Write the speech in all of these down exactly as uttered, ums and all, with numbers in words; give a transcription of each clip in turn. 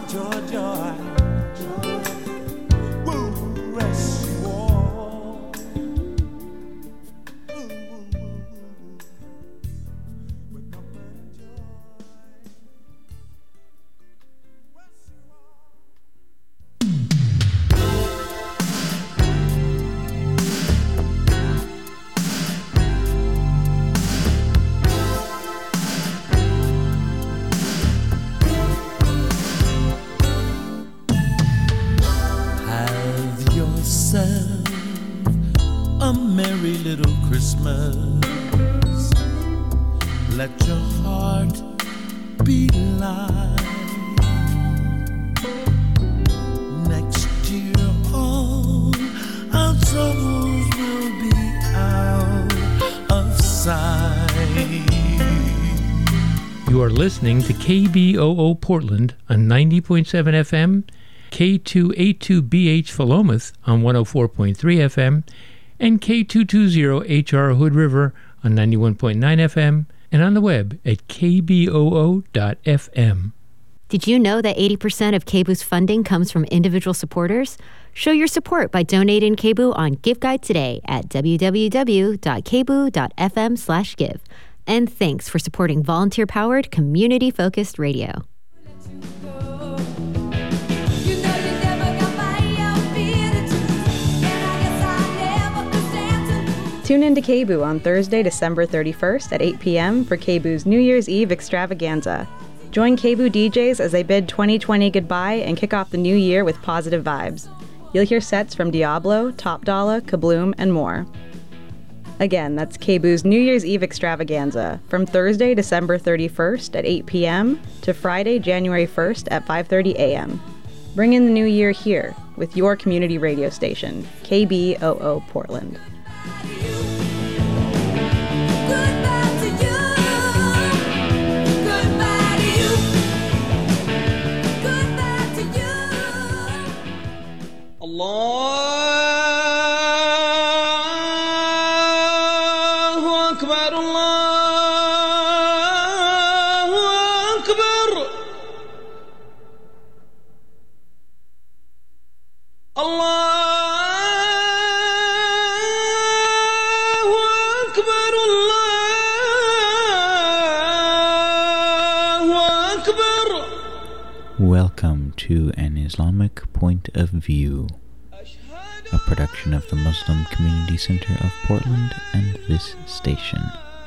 joy, joy. Woo, rest you all. Woo, woo, woo, woo. With comfort and joy. Rest you all. A merry little Christmas. Let your heart be light. Next year all our troubles will be out of sight. You are listening to K B O O Portland on ninety point seven F M, K two eighty-two B H Philomath on one oh four point three F M, and K two twenty H R Hood River on ninety-one point nine F M, and on the web at k b o o dot f m. Did you know that eighty percent of K B Oo's funding comes from individual supporters? Show your support by donating K B O O on GiveGuide today at w w w dot k b o o dot f m slash give. And thanks for supporting volunteer-powered, community-focused radio. Tune in to K B O O on Thursday, December thirty-first at eight p.m. for K B O O's New Year's Eve extravaganza. Join K B O O D Js as they bid twenty twenty goodbye and kick off the new year with positive vibes. You'll hear sets from Diablo, Top Dollar, Kabloom, and more. Again, that's K B O O's New Year's Eve extravaganza from Thursday, December thirty-first at eight p.m. to Friday, January first at five thirty a.m. Bring in the new year here with your community radio station, K B O O Portland. Allahu Akbar, Allahu Akbar, Allahu Akbar, Allahu Akbar. Welcome to An Islamic Point of View, a production of the Muslim Community Center of Portland and this station.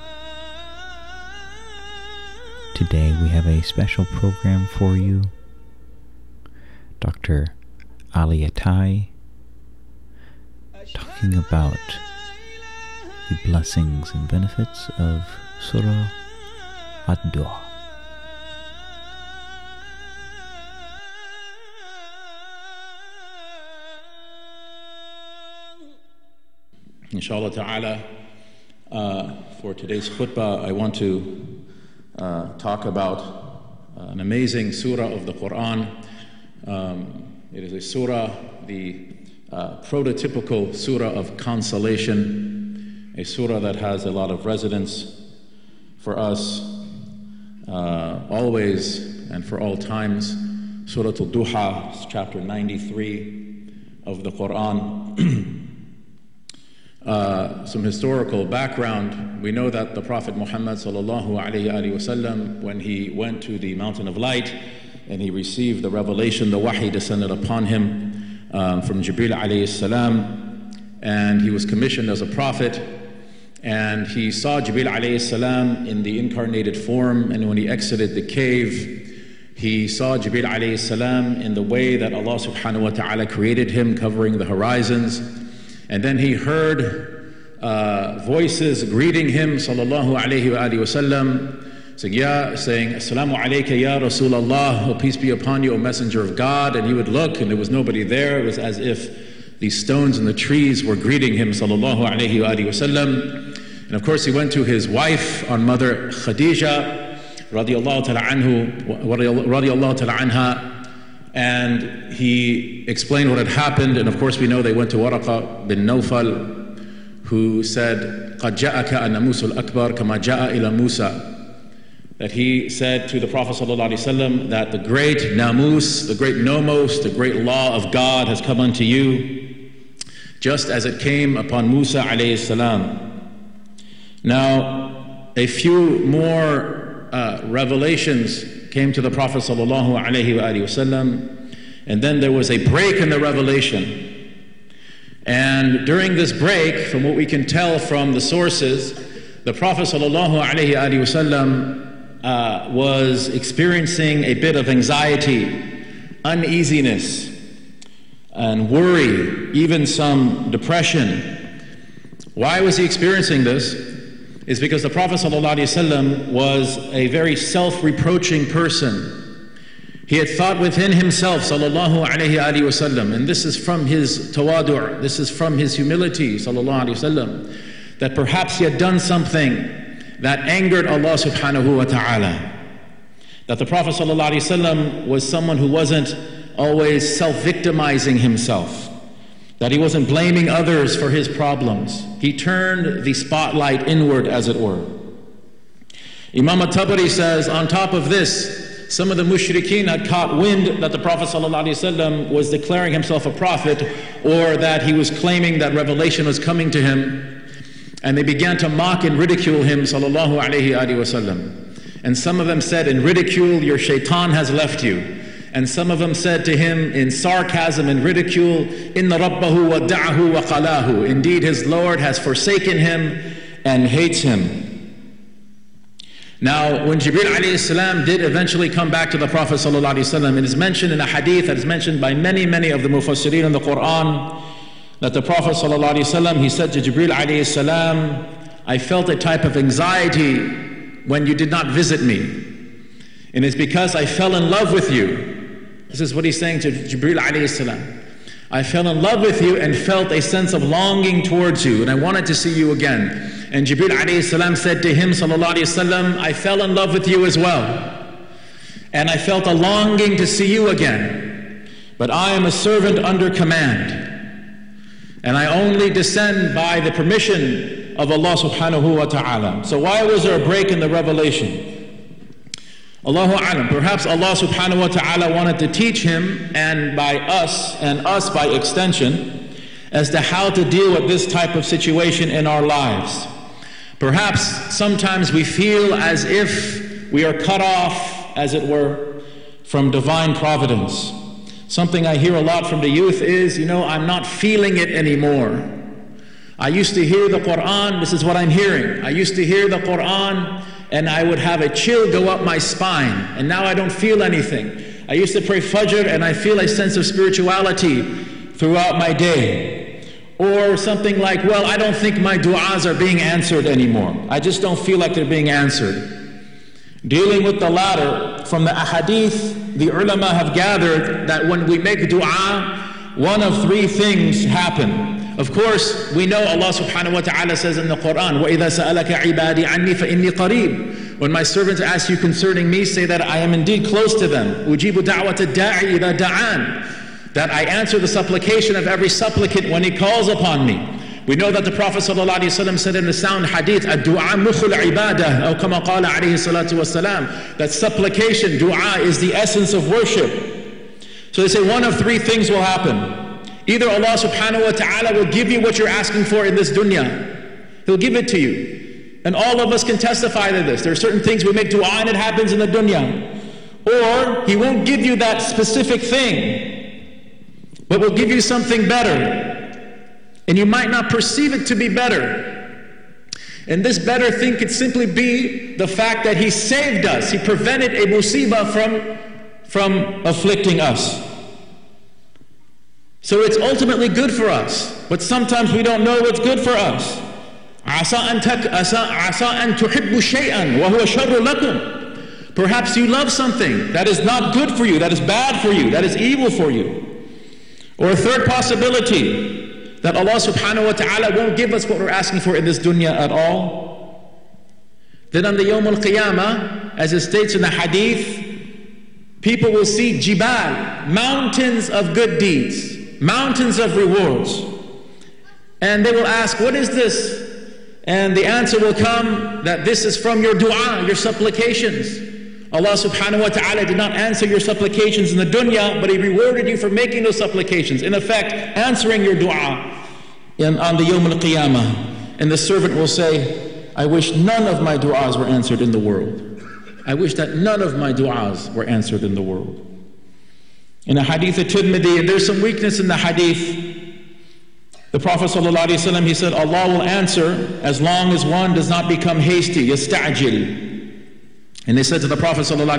Today we have a special program for you. Doctor Ali Atai talking about the blessings and benefits of Surah Ad-Du'a. Inshallah ta'ala, uh, for today's khutbah, I want to uh, talk about uh, an amazing surah of the Quran. Um, it is a surah, the uh, prototypical surah of consolation, a surah that has a lot of resonance for us uh, always and for all times. Surah Al-Duha, chapter ninety-three of the Quran. Uh, some historical background. We know that the Prophet Muhammad sallallahu alayhi wa sallam, when he went to the Mountain of Light and he received the revelation, the wahi descended upon him um, from Jibreel alayhi salam, and he was commissioned as a prophet, and he saw Jibreel alayhi salam in the incarnated form, and when he exited the cave, he saw Jibreel alayhi salam in the way that Allah subhanahu wa ta'ala created him, covering the horizons. And then he heard uh, voices greeting him, sallallahu alayhi wa alihi wa sallam, saying, ya, saying, Assalamu alayka ya Rasulallah, oh, peace be upon you, O Messenger of God. And he would look, and there was nobody there. It was as if these stones and the trees were greeting him, sallallahu alayhi wa alihi wa sallam. And of course, he went to his wife, our mother Khadija, radiyallahu ta'ala anhu, radiyallahu ta'ala anha, and he explained what had happened. And of course we know they went to Waraqa bin Nawfal, who said, قَدْ جَاءَكَ النَّامُوسُ الْأَكْبَرُ كَمَا جَاءَ إِلَى مُوسَى. that he said to the Prophet ﷺ that the great namus, the great nomos, the great law of God has come unto you, just as it came upon Musa alayhi salam. Now, a few more uh, revelations came to the Prophet ﷺ, and then there was a break in the revelation. And during this break, from what we can tell from the sources, the Prophet ﷺ uh, was experiencing a bit of anxiety, uneasiness, and worry, even some depression. Why was he experiencing this? It's because the Prophet ﷺ was a very self-reproaching person. He had thought within himself, sallallahu alayhi wa sallam, and this is from his tawadu', this is from his humility, sallallahu alayhi wa sallam, that perhaps he had done something that angered Allah subhanahu wa ta'ala. That the Prophet sallallahu alayhi wa sallam was someone who wasn't always self-victimizing himself, that he wasn't blaming others for his problems. He turned the spotlight inward, as it were. Imam at-Tabari says, on top of this, some of the mushrikeen had caught wind that the Prophet ﷺ was declaring himself a prophet, or that he was claiming that revelation was coming to him, and they began to mock and ridicule him sallallahu alayhi wa sallam. And some of them said in ridicule, your shaitan has left you. And some of them said to him in sarcasm and ridicule, inna rabbahu wada'ahu wa qalahu. Indeed, his Lord has forsaken him and hates him. Now, when Jibreel alayhi salam did eventually come back to the Prophet sallallahu alayhi wasallam, it is mentioned in a hadith that is mentioned by many, many of the mufassirin in the Quran, that the Prophet sallallahu alayhi wasallam, he said to Jibreel alayhi salam, I felt a type of anxiety when you did not visit me. And it's because I fell in love with you. This is what he's saying to Jibreel alayhi salam. I fell in love with you and felt a sense of longing towards you, and I wanted to see you again. And Jibreel alayhi salam said to him, sallallahu alayhi wasallam, I fell in love with you as well. And I felt a longing to see you again. But I am a servant under command. And I only descend by the permission of Allah subhanahu wa ta'ala. So why was there a break in the revelation? Allahu a'lam. Perhaps Allah subhanahu wa ta'ala wanted to teach him, and by us, and us by extension, as to how to deal with this type of situation in our lives. Perhaps sometimes we feel as if we are cut off, as it were, from divine providence. Something I hear a lot from the youth is, you know, I'm not feeling it anymore. I used to hear the Quran, this is what I'm hearing. I used to hear the Quran and I would have a chill go up my spine, and now I don't feel anything. I used to pray Fajr and I feel a sense of spirituality throughout my day. Or something like, well, I don't think my du'as are being answered anymore. I just don't feel like they're being answered. Dealing with the latter, from the ahadith, the ulama have gathered that when we make du'a, one of three things happen. Of course, we know Allah subhanahu wa ta'ala says in the Quran, وَإِذَا سَأَلَكَ عِبَادِي عَنِّي فَإِنِّي قَرِيبٌ. When my servants ask you concerning me, say that I am indeed close to them. أُجِيبُ دَعْوَةَ الدَّاعِ إِذَا دَعَانِ. That I answer the supplication of every supplicant when he calls upon me. We know that the Prophet ﷺ said in the sound hadith, الدُّعَى مُخُ الْعِبَادَةِ أو كما قال عليه الصلاة والسلام, that supplication, dua, is the essence of worship. So they say one of three things will happen. Either Allah subhanahu wa ta'ala will give you what you're asking for in this dunya. He'll give it to you. And all of us can testify to this. There are certain things we make dua and it happens in the dunya. Or He won't give you that specific thing, but will give you something better. And you might not perceive it to be better. And this better thing could simply be the fact that He saved us. He prevented a musibah from, from afflicting us. So it's ultimately good for us. But sometimes we don't know what's good for us. عَسَىٰ أَن تُحِبُّ شَيْئًا وَهُوَ شَرٌّ لَكُمْ. Perhaps you love something that is not good for you, that is bad for you, that is evil for you. Or a third possibility, that Allah subhanahu wa ta'ala won't give us what we're asking for in this dunya at all. Then on the Yawm al-Qiyamah, as it states in the hadith, people will see jibal, mountains of good deeds, mountains of rewards. And they will ask, what is this? And the answer will come that this is from your dua, your supplications. Allah subhanahu wa ta'ala did not answer your supplications in the dunya, but He rewarded you for making those supplications. In effect, answering your dua in, on the Yawm al-Qiyamah. And the servant will say, I wish none of my du'as were answered in the world. I wish that none of my du'as were answered in the world. In a hadith of Tirmidhi, there's some weakness in the hadith. The Prophet ﷺ, he said, Allah will answer as long as one does not become hasty, yasta'jil. And they said to the Prophet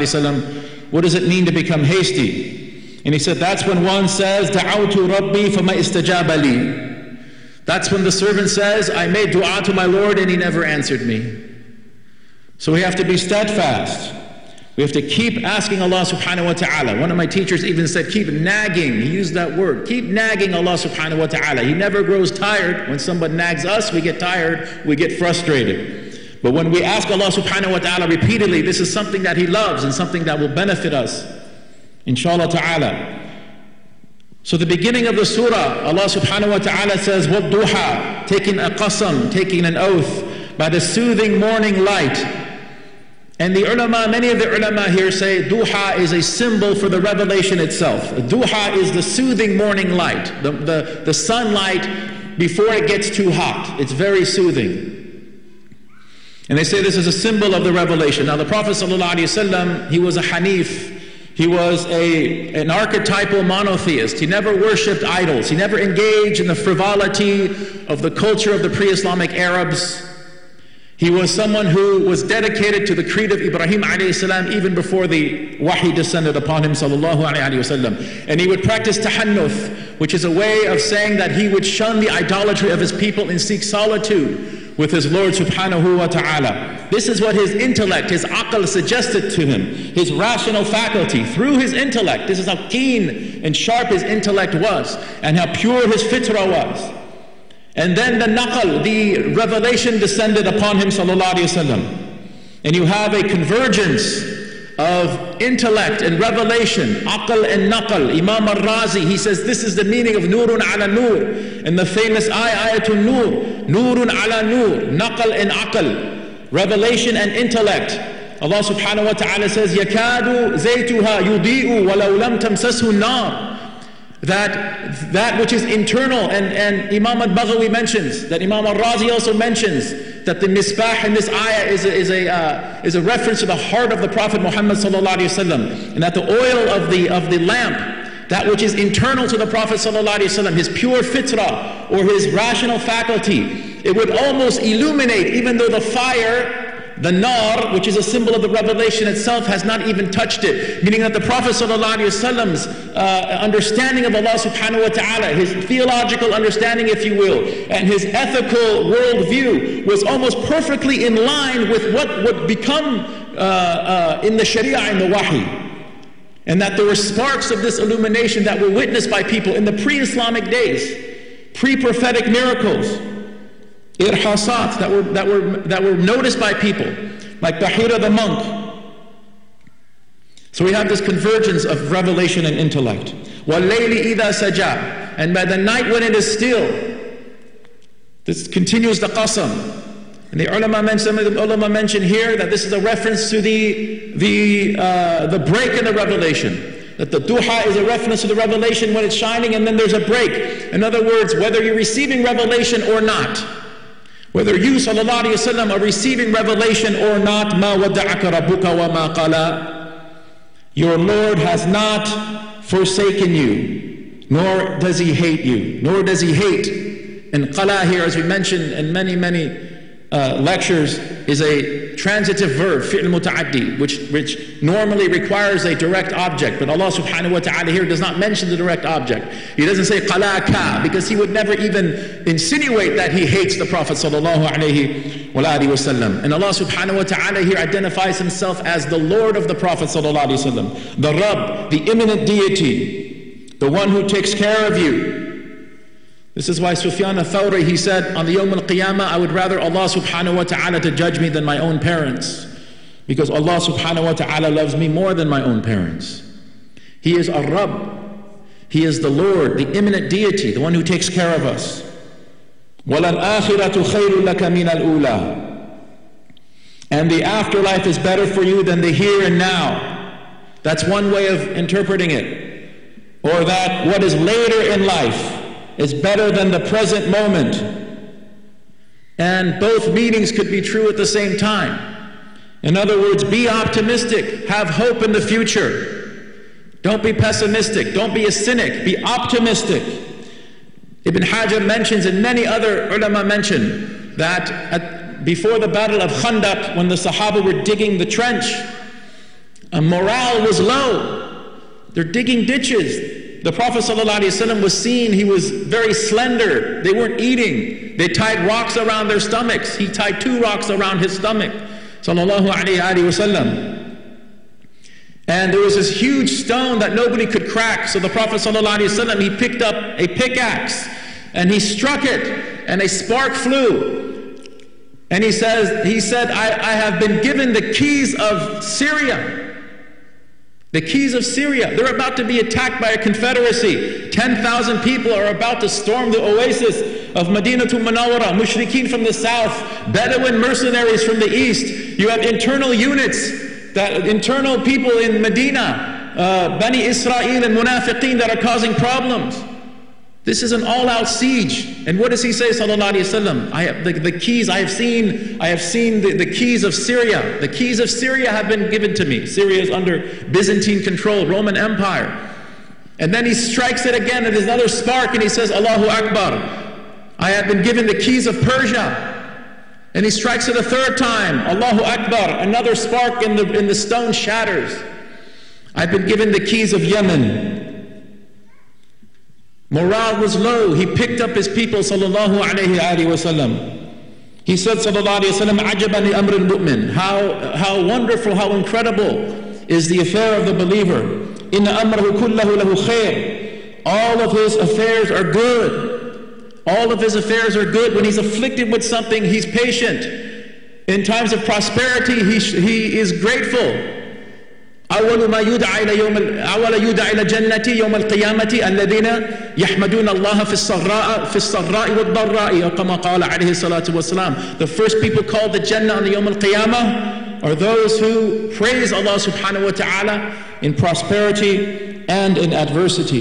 ﷺ, what does it mean to become hasty? And he said, that's when one says, Da'awtu Rabbi fama istajaba li. That's when the servant says, I made dua to my Lord and He never answered me. So we have to be steadfast. We have to keep asking Allah subhanahu wa ta'ala. One of my teachers even said, keep nagging. He used that word. Keep nagging Allah subhanahu wa ta'ala. He never grows tired. When someone nags us, we get tired, we get frustrated. But when we ask Allah subhanahu wa ta'ala repeatedly, this is something that He loves and something that will benefit us, inshallah ta'ala. So the beginning of the surah, Allah subhanahu wa ta'ala says, وَالضُّحَى, taking a qasam, taking an oath, by the soothing morning light. And the ulama, many of the ulama here say duha is a symbol for the revelation itself. Duha is the soothing morning light, the, the, the sunlight before it gets too hot. It's very soothing. And they say this is a symbol of the revelation. Now the Prophet ﷺ, he was a Hanif. He was a, an archetypal monotheist. He never worshipped idols. He never engaged in the frivolity of the culture of the pre-Islamic Arabs. He was someone who was dedicated to the creed of Ibrahim alayhi salam even before the wahi descended upon him sallallahu alayhi wa sallam. And he would practice tahannuth, which is a way of saying that he would shun the idolatry of his people and seek solitude with his Lord subhanahu wa ta'ala. This is what his intellect, his aql suggested to him, his rational faculty. Through his intellect, this is how keen and sharp his intellect was and how pure his fitrah was. And then the naqal, the revelation descended upon him sallallahu alayhi wa sallam. And you have a convergence of intellect and revelation, aql and naqal. Imam al-Razi, he says this is the meaning of nurun ala nur. In the famous ayah, ayatul nur, nurun ala nur, naqal and aql, revelation and intellect. Allah subhanahu wa ta'ala says, yakadu zaytuha yudi'u walau lam tamsashu nar. That that which is internal, and, and Imam al-Baghawi mentions, that Imam al-Razi also mentions, that the misbah in this ayah is a, is a, uh, is a reference to the heart of the Prophet Muhammad sallallahu alaihi wasallam, and that the oil of the, of the lamp, that which is internal to the Prophet sallallahu alaihi wasallam, his pure fitrah, or his rational faculty, it would almost illuminate, even though the fire, the nar, which is a symbol of the revelation itself, has not even touched it. Meaning that the Prophet ﷺ's uh, understanding of Allah subhanahu wa ta'ala, his theological understanding, if you will, and his ethical worldview was almost perfectly in line with what would become uh, uh, in the Sharia, in the Wahi. And that there were sparks of this illumination that were witnessed by people in the pre-Islamic days, pre-prophetic miracles, irhasat that were that were that were noticed by people, like Bahira the monk. So we have this convergence of revelation and intellect. وَاللَّيْلِ إِذَا سَجَى, and by the night when it is still. This continues the qasam. And the ulama mention, the ulama mention here that this is a reference to the the uh, the break in the revelation. That the duha is a reference to the revelation when it's shining, and then there's a break. In other words, whether you're receiving revelation or not, whether you sallallahu alayhi wa sallam are receiving revelation or not, مَا وَدَّعَكَ رَبُّكَ وَمَا قَلَى, your Lord has not forsaken you, nor does He hate you, nor does He hate. And qala here, as we mentioned in many, many uh, lectures, is a transitive verb, fi'l muta'addi, which, which normally requires a direct object. But Allah subhanahu wa ta'ala here does not mention the direct object. He doesn't say qalaka, because He would never even insinuate that He hates the Prophet sallallahu alayhi wa alihi wa sallam. And Allah subhanahu wa ta'ala here identifies Himself as the Lord of the Prophet sallallahu alayhi wa sallam, the Rabb, the immanent deity, the one who takes care of you. This is why Sufyan al-Thawri, he said, on the Yawm al-Qiyamah, I would rather Allah subhanahu wa ta'ala to judge me than my own parents. Because Allah subhanahu wa ta'ala loves me more than my own parents. He is Ar-Rabb. He is the Lord, the immanent deity, the one who takes care of us. وَلَلْآخِرَةُ خَيْرٌ لَكَ مِنَ الْأُولَى. And the afterlife is better for you than the here and now. That's one way of interpreting it. Or that what is later in life is better than the present moment. And both meanings could be true at the same time. In other words, be optimistic, have hope in the future. Don't be pessimistic, don't be a cynic, be optimistic. Ibn Hajar mentions, and many other ulama mention, that at, before the battle of Khandaq, when the Sahaba were digging the trench, a morale was low. They're digging ditches. The Prophet ﷺ was seen, he was very slender. They weren't eating. They tied rocks around their stomachs. He tied two rocks around his stomach. Sallallahu alayhi wa sallam. And there was this huge stone that nobody could crack. So the Prophet ﷺ, he picked up a pickaxe and he struck it, and a spark flew. And he says, he said, I, I have been given the keys of Syria. The keys of Syria. They're about to be attacked by a confederacy. ten thousand people are about to storm the oasis of Madinatul Munawwara. Mushrikeen from the south, Bedouin mercenaries from the east. You have internal units, that internal people in Medina, uh, Bani Israel and Munafiqeen, that are causing problems. This is an all-out siege. And what does he say, sallallahu alayhi wa sallam? I have the, the keys, I have seen, I have seen the, the keys of Syria. The keys of Syria have been given to me. Syria is under Byzantine control, Roman Empire. And then he strikes it again, and there's another spark, and he says, Allahu Akbar. I have been given the keys of Persia. And he strikes it a third time, Allahu Akbar. Another spark in the, in the stone shatters. I've been given the keys of Yemen. Morale was low. He picked up his people, sallallahu alayhi wa sallam. He said, sallallahu alayhi wa sallam, عَجَبًا لِأَمْرِ الْمُؤْمِنِ. How, how wonderful, how incredible is the affair of the believer. إِنَّ أَمْرَهُ كُلَّهُ لَهُ خَيْرٌ. All of his affairs are good. All of his affairs are good. When he's afflicted with something, he's patient. In times of prosperity, he, he is grateful. أول ما يدعى إلى يوم أول يدعى إلى جنة يوم القيامة الذين يحمدون الله في السراء في السراء والضراء كما قال عليه الصلاة والسلام. The first people called the Jannah on the Yawm al-Qiyamah are those who praise Allah subhanahu wa ta'ala in prosperity and in adversity.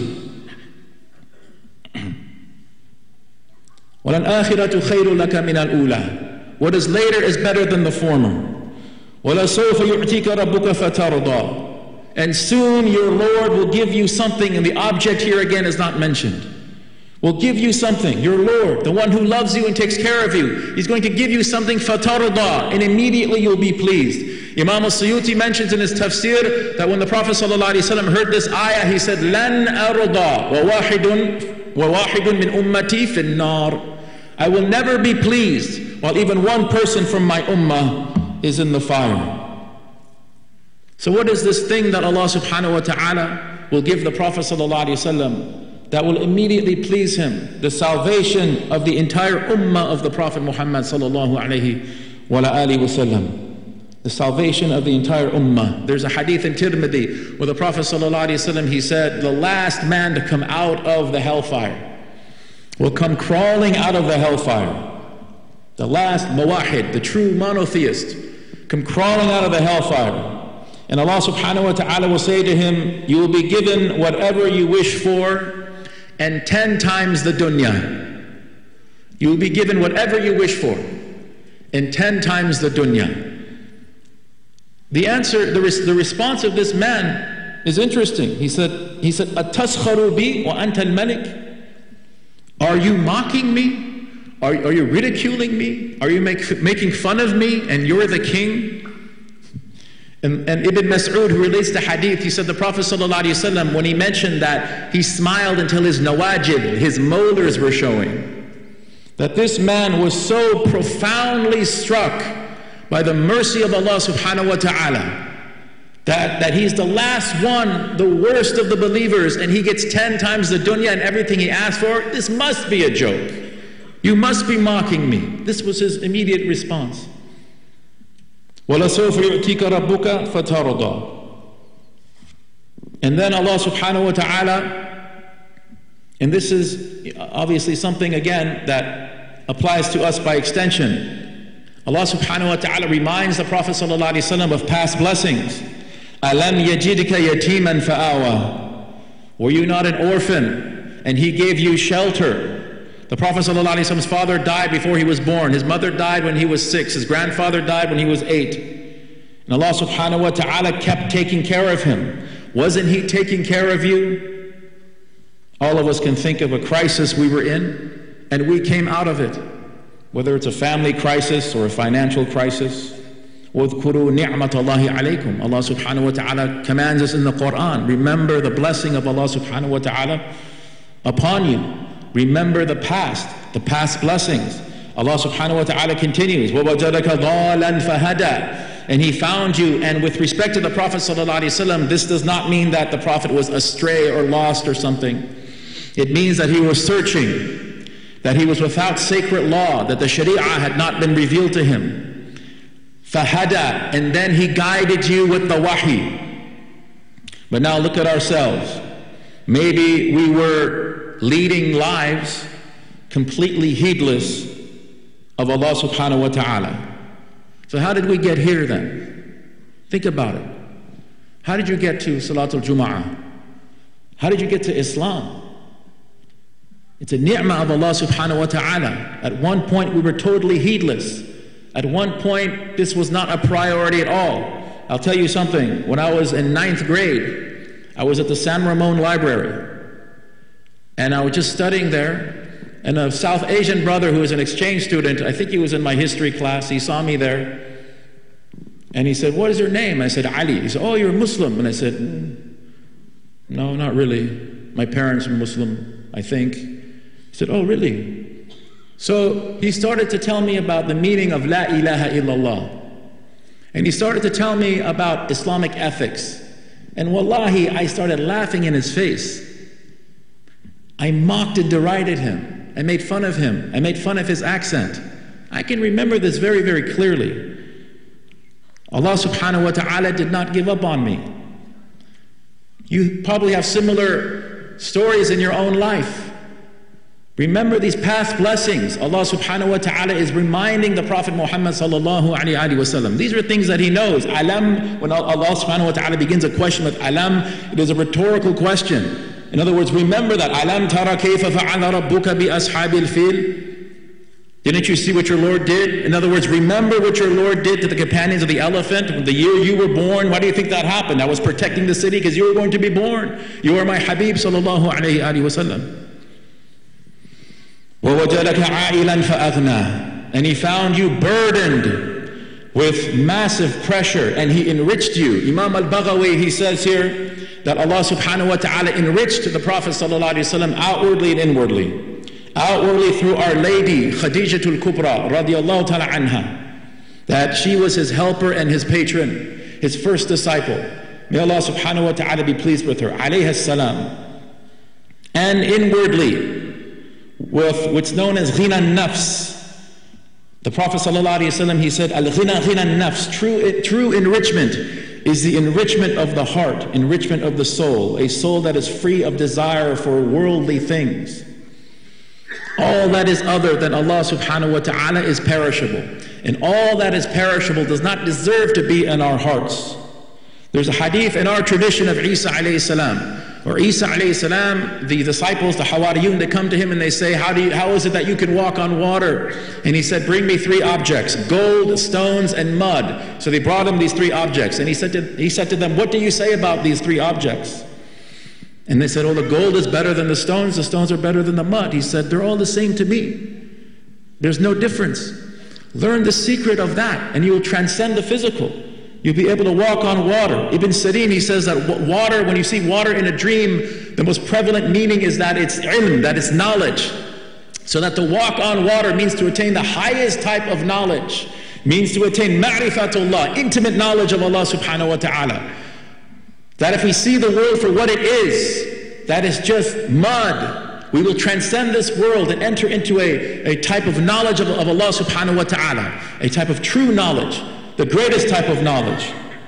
وَلَلْآخِرَةُ خَيْرٌ لَكَ مِنَ الْأُولَى. What is later is better than the former. وَلَسَوْفَ يُعْتِيكَ رَبُّكَ فَتَرْضَى. And soon your Lord will give you something, and the object here again is not mentioned. Will give you something. Your Lord, the one who loves you and takes care of you, He's going to give you something, فَتَرْضَى, and immediately you'll be pleased. Imam al-Suyuti mentions in his tafsir that when the Prophet ﷺ heard this ayah, he said, لَنْ أَرْضَى وَوَاحِدٌ وَوَاحِدٌ مِّنْ أُمَّتِي فِي النَّارِ. I will never be pleased while even one person from my ummah is in the fire. So what is this thing that Allah subhanahu wa ta'ala will give the Prophet sallallahu alaihi wasallam that will immediately please him? The salvation of the entire ummah of the Prophet Muhammad sallallahu alaihi wasallam. The salvation of the entire ummah. There's a hadith in Tirmidhi where the Prophet sallallahu alaihi wasallam, he said, the last man to come out of the hellfire will come crawling out of the hellfire. The last muwahid, the true monotheist, come crawling out of the hellfire. And Allah subhanahu wa ta'ala will say to him, you will be given whatever you wish for and ten times the dunya. You will be given whatever you wish for and ten times the dunya. The answer, the, res, the response of this man is interesting. He said, he said, أَتَسْخَرُوا بِي وَأَنْتَ الْمَلِكِ. Are you mocking me? Are, are you ridiculing me? Are you make, making fun of me and you're the king? And, and Ibn Mas'ud, who relates the hadith, he said the Prophet ﷺ, when he mentioned that, he smiled until his nawajib, his molars were showing. That this man was so profoundly struck by the mercy of Allah subhanahu wa ta'ala, that, that he's the last one, the worst of the believers, and he gets ten times the dunya and everything he asked for. This must be a joke. You must be mocking me. This was his immediate response. وَلَسَوْفَ يُعْتِيكَ رَبُّكَ فَتَرْضَى. And then Allah subhanahu wa ta'ala, and this is obviously something again that applies to us by extension. Allah subhanahu wa ta'ala reminds the Prophet sallallahu alaihi wasallam of past blessings. Alam yajidka yatiman fa'awa. Were you not an orphan and he gave you shelter? The Prophet sallallahu alaihi wasallam's father died before he was born. His mother died when he was six. His grandfather died when he was eight. And Allah subhanahu wa ta'ala kept taking care of him. Wasn't he taking care of you? All of us can think of a crisis we were in, and we came out of it. Whether it's a family crisis or a financial crisis. وَاذْكُرُوا نِعْمَةَ اللَّهِ عَلَيْكُمْ. Allah subhanahu wa ta'ala commands us in the Quran. Remember the blessing of Allah subhanahu wa ta'ala upon you. Remember the past, the past blessings. Allah subhanahu wa ta'ala continues, وَوَجَدَكَ ضَالًا فَهَدَى. And he found you, and with respect to the Prophet sallallahu alaihi wasallam, this does not mean that the Prophet was astray or lost or something. It means that he was searching, that he was without sacred law, that the Sharia had not been revealed to him. Fahada, and then he guided you with the wahi. But now look at ourselves. Maybe we were leading lives completely heedless of Allah subhanahu wa ta'ala. So how did we get here then? Think about it. How did you get to Salatul Jum'ah? How did you get to Islam? It's a ni'mah of Allah subhanahu wa ta'ala. At one point we were totally heedless. At one point this was not a priority at all. I'll tell you something. When I was in ninth grade, I was at the San Ramon Library. And I was just studying there. And a South Asian brother who was an exchange student, I think he was in my history class, he saw me there. And he said, "What is your name?" I said, "Ali." He said, "Oh, you're a Muslim." And I said, mm, "No, not really. My parents are Muslim, I think." He said, "Oh, really?" So he started to tell me about the meaning of La ilaha illallah. And he started to tell me about Islamic ethics. And wallahi, I started laughing in his face. I mocked and derided him. I made fun of him. I made fun of his accent. I can remember this very, very clearly. Allah subhanahu wa ta'ala did not give up on me. You probably have similar stories in your own life. Remember these past blessings. Allah subhanahu wa ta'ala is reminding the Prophet Muhammad sallallahu alayhi wa sallam. These are things that he knows. Alam, when Allah subhanahu wa ta'ala begins a question with alam, it is a rhetorical question. In other words, remember that. Alam tara kayfa fa'ala rabbuka bi ashabil fil. Didn't you see what your Lord did? In other words, remember what your Lord did to the companions of the elephant. The year you were born, why do you think that happened? I was protecting the city because you were going to be born. You are my Habib sallallahu alayhi wa sallam. وَوَجَدَكَ عَائِلًا فَأَغْنَى. And he found you burdened with massive pressure, and he enriched you. Imam al-Baghawi, he says here, that Allah subhanahu wa ta'ala enriched the Prophet sallallahu alayhi wa sallam outwardly and inwardly. Outwardly through Our Lady, Khadijatul Kubra, radiallahu ta'ala anha. That she was his helper and his patron, his first disciple. May Allah subhanahu wa ta'ala be pleased with her. Alayhi salam. And inwardly, with what's known as ghina nafs. The Prophet sallallahu alayhi wa sallam, he said, al-ghina ghina nafs. True, true enrichment is the enrichment of the heart, enrichment of the soul, a soul that is free of desire for worldly things. All that is other than Allah subhanahu wa ta'ala is perishable. And all that is perishable does not deserve to be in our hearts. There's a hadith in our tradition of Isa alayhi salam, or Isa alayhi salam, the disciples, the Hawariyun, they come to him and they say, how do you, how is it that you can walk on water? And he said, bring me three objects, gold, stones, and mud. So they brought him these three objects. And he said to, he said to them, what do you say about these three objects? And they said, oh, the gold is better than the stones, the stones are better than the mud. He said, they're all the same to me. There's no difference. Learn the secret of that, and you will transcend the physical. You'll be able to walk on water. Ibn Sirin, he says that water, when you see water in a dream, the most prevalent meaning is that it's ilm, that it's knowledge. So that to walk on water means to attain the highest type of knowledge, means to attain ma'rifatullah, intimate knowledge of Allah subhanahu wa ta'ala. That if we see the world for what it is, that is just mud, we will transcend this world and enter into a, a type of knowledge of, of Allah subhanahu wa ta'ala, a type of true knowledge, the greatest type of knowledge.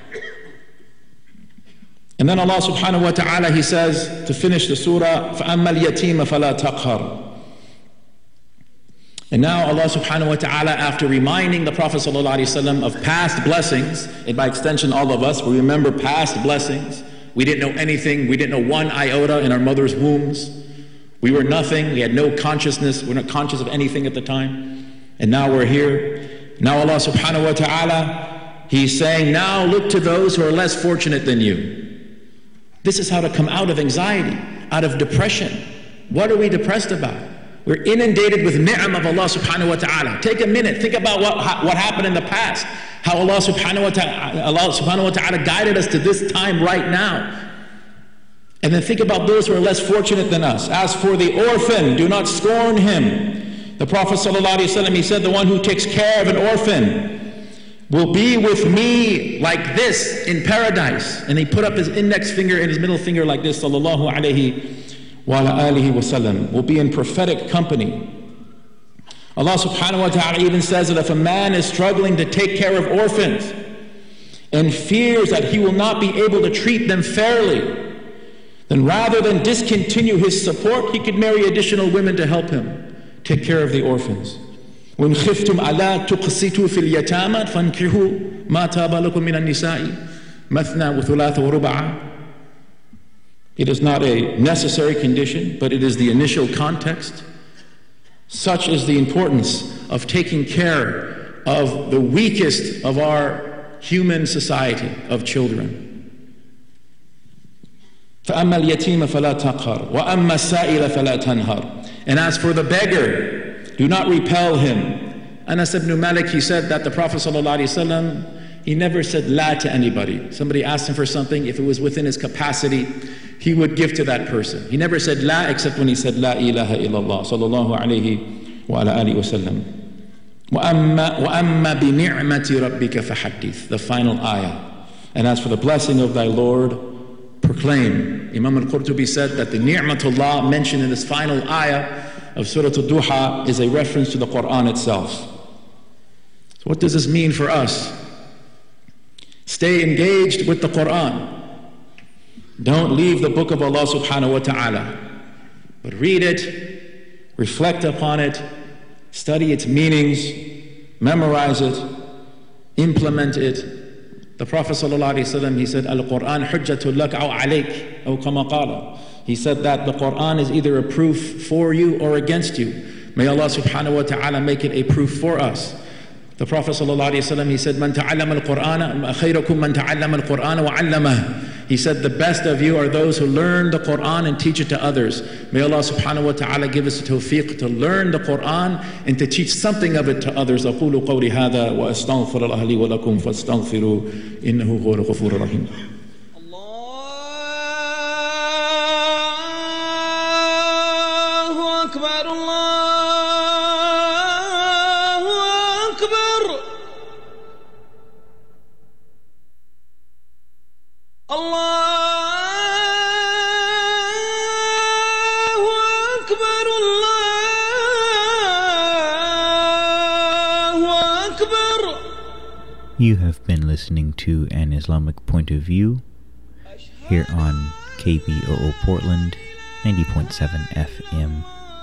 And then Allah subhanahu wa ta'ala, he says, to finish the surah, فَأَمَّا الْيَتِيمَ فَلَا تَقْهَرْ. And now Allah subhanahu wa ta'ala, after reminding the Prophet sallallahu alaihi wasallam of past blessings, and by extension all of us, we remember past blessings. We didn't know anything. We didn't know one iota in our mother's wombs. We were nothing. We had no consciousness. We were not conscious of anything at the time. And now we're here. Now Allah subhanahu wa ta'ala, He's saying, now look to those who are less fortunate than you. This is how to come out of anxiety, out of depression. What are we depressed about? We're inundated with ni'am of Allah subhanahu wa ta'ala. Take a minute, think about what, what happened in the past. How Allah subhanahu wa ta'ala, Allah subhanahu wa ta'ala guided us to this time right now. And then think about those who are less fortunate than us. As for the orphan, do not scorn him. The Prophet sallallahu alaihi wasallam, he said, the one who takes care of an orphan will be with me like this in paradise. And he put up his index finger and his middle finger like this, sallallahu alaihi wa ala alihi wasallam, will be in prophetic company. Allah subhanahu wa ta'ala even says that if a man is struggling to take care of orphans and fears that he will not be able to treat them fairly, then rather than discontinue his support, he could marry additional women to help him take care of the orphans. وَإِنْ خِفْتُمْ أَلَا تُقْسِطُوا فِي الْيَتَامَى فَانكِحُوا مَا تَابَ لَكُم مِّنَ النِّسَاءِ مَثْنَى وَثُلَاثَ وَرُبَعَ. It is not a necessary condition, but it is the initial context. Such is the importance of taking care of the weakest of our human society, of children. فَأَمَّا الْيَتِيمَ فَلَا تَقْهَرْ وَأَمَّا السَّائِلَ فَلَا تَنْهَرْ. And as for the beggar, do not repel him. Anas ibn Malik, he said that the Prophet ﷺ, he never said la to anybody. Somebody asked him for something, if it was within his capacity, he would give to that person. He never said la except when he said la ilaha illallah sallallahu alayhi wa ala alihi wa sallam. وَأَمَّا, وَأَمَّا بِنِعْمَةِ رَبِّكَ فَحَدِّثْ. The final ayah. And as for the blessing of thy Lord, proclaim. Imam al-Qurtubi said that the ni'matullah mentioned in this final ayah of Surah Al-Duha is a reference to the Quran itself. So what does this mean for us? Stay engaged with the Quran. Don't leave the book of Allah subhanahu wa ta'ala, but read it, reflect upon it, study its meanings, memorize it, implement it. The Prophet sallallahu alaihi wasallam, he said, Al-Quran hujjatul lak aw alayk, aw kama qala. He said that the Quran is either a proof for you or against you. May Allah subhanahu wa ta'ala make it a proof for us. The Prophet sallallahu alaihi wasallam, he said, Man ta'allama al-Qur'ana, khayrakum man ta'allama al-Qur'ana wa 'allamah. He said, the best of you are those who learn the Quran and teach it to others. May Allah subhanahu wa ta'ala give us the tawfiq to learn the Quran and to teach something of it to others. أقول قولي هذا وأستغفر الله لي ولكم فاستغفروا إنه هو الغفور الرحيم. الله أكبر الله أكبر الله أكبر الله أكبر. You have been listening to An Islamic Point of View here on K B O O Portland ninety point seven F M.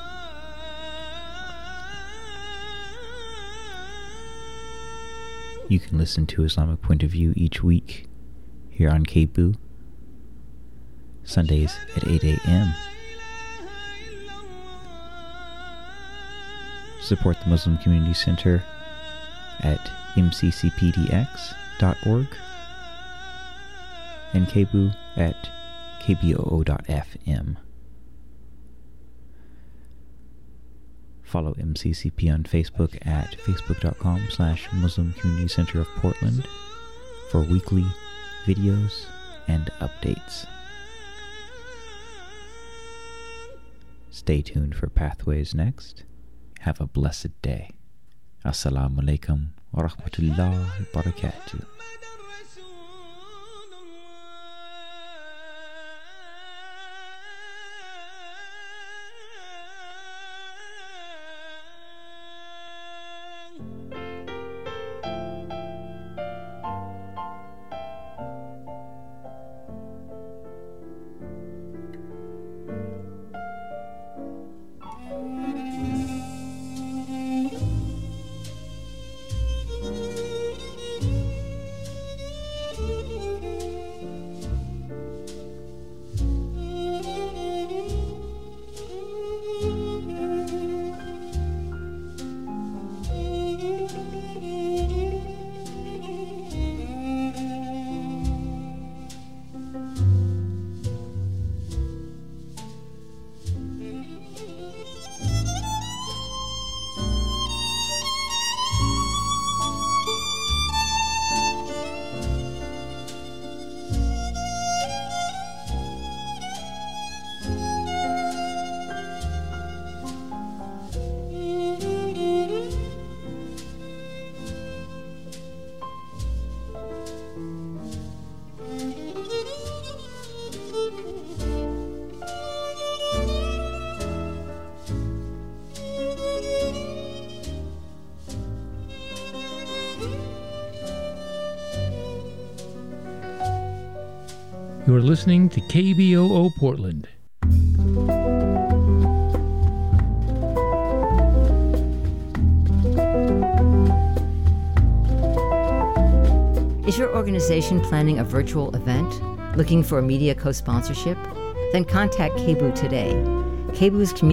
You can listen to Islamic Point of View each week here on K B O O, Sundays at eight a.m. Support the Muslim Community Center at m c c p d x dot org and K B O O at k b o o dot f m. Follow M C C P on Facebook at facebook.com slash Muslim Community Center of Portland for weekly videos and updates. Stay tuned for Pathways next. Have a blessed day. Assalamu alaikum wa rahmatullahi wa barakatuh. You are listening to K B O O Portland. Is your organization planning a virtual event? Looking for a media co-sponsorship? Then contact K B O O today. K B O O's community